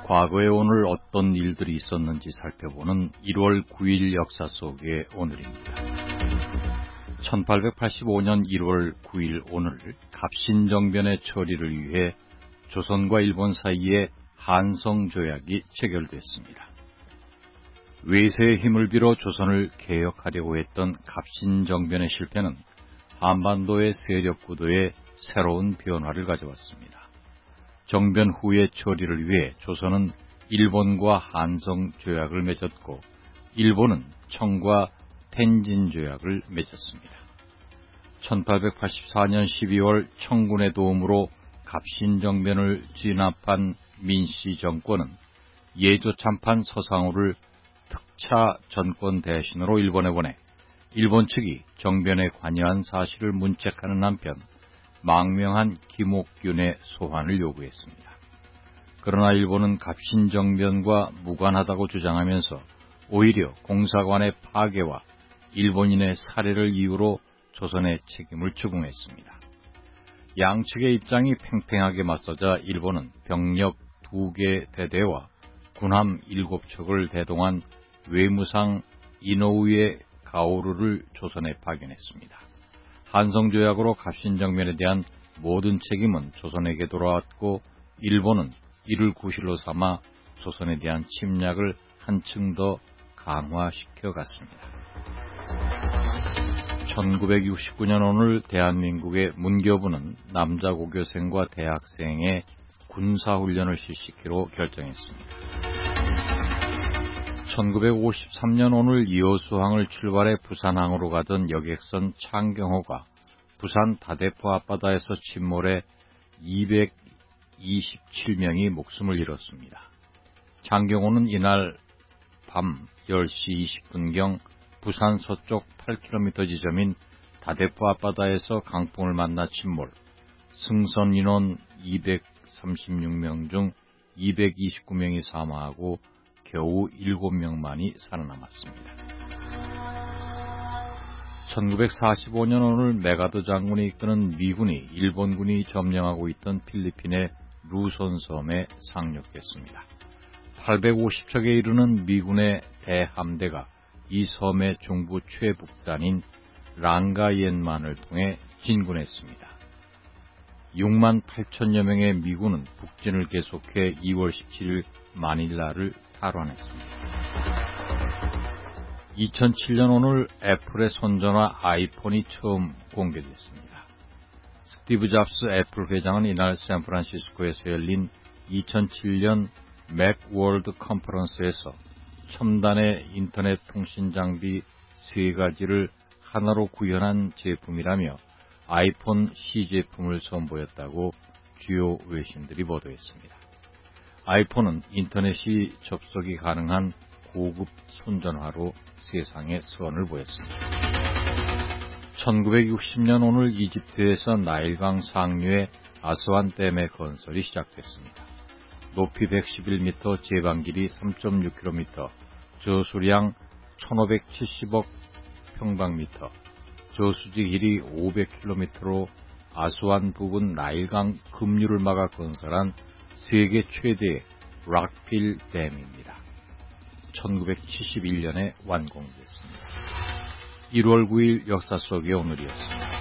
과거에 오늘 어떤 일들이 있었는지 살펴보는 1월 9일 역사 속의 오늘입니다. 1885년 1월 9일 오늘 갑신정변의 처리를 위해 조선과 일본 사이에 한성조약이 체결됐습니다. 외세의 힘을 빌어 조선을 개혁하려고 했던 갑신정변의 실패는 한반도의 세력 구도에 새로운 변화를 가져왔습니다. 정변 후의 처리를 위해 조선은 일본과 한성조약을 맺었고 일본은 청과 텐진조약을 맺었습니다. 1884년 12월 청군의 도움으로 갑신정변을 진압한 민씨 정권은 예조 참판 서상우를 특차 전권 대신으로 일본에 보내 일본 측이 정변에 관여한 사실을 문책하는 한편 망명한 김옥균의 소환을 요구했습니다. 그러나 일본은 갑신정변과 무관하다고 주장하면서 오히려 공사관의 파괴와 일본인의 살해를 이유로 조선의 책임을 추궁했습니다. 양측의 입장이 팽팽하게 맞서자 일본은 병력 2개 대대와 군함 7척을 대동한 외무상 이노우에 가오루를 조선에 파견했습니다. 한성조약으로 갑신정변에 대한 모든 책임은 조선에게 돌아왔고 일본은 이를 구실로 삼아 조선에 대한 침략을 한층 더 강화시켜 갔습니다. 1969년 오늘 대한민국의 문교부는 남자 고교생과 대학생의 군사훈련을 실시키로 결정했습니다. 1953년 오늘 이호수항을 출발해 부산항으로 가던 여객선 창경호가 부산 다대포 앞바다에서 침몰해 227명이 목숨을 잃었습니다. 창경호는 이날 밤 10시 20분경 부산 서쪽 8km 지점인 다대포 앞바다에서 강풍을 만나 침몰, 승선 인원 236명 중 229명이 사망하고 겨우 7명만이 살아남았습니다. 1945년 오늘 메가드 장군이 이끄는 미군이 일본군이 점령하고 있던 필리핀의 루손 섬에 상륙했습니다. 850척에 이르는 미군의 대함대가 이 섬의 중부 최북단인 랑가옌만을 통해 진군했습니다. 6만 8천여 명의 미군은 북진을 계속해 2월 17일 마닐라를 탈환했습니다. 2007년 오늘 애플의 손전화 아이폰이 처음 공개됐습니다. 스티브 잡스 애플 회장은 이날 샌프란시스코에서 열린 2007년 맥월드 컨퍼런스에서 첨단의 인터넷 통신 장비 3가지를 하나로 구현한 제품이라며 아이폰 C 제품을 선보였다고 주요 외신들이 보도했습니다. 아이폰은 인터넷이 접속이 가능한 고급 손전화로 세상에 선을 보였습니다. 1960년 오늘 이집트에서 나일강 상류의 아스완 댐의 건설이 시작됐습니다. 높이 111m, 제방 길이 3.6km, 저수량 1570억 평방미터, 저수지 길이 500km로 아스완 부근 나일강 급류를 막아 건설한 세계 최대의 락필 댐입니다. 1971년에 완공됐습니다. 1월 9일 역사 속의 오늘이었습니다.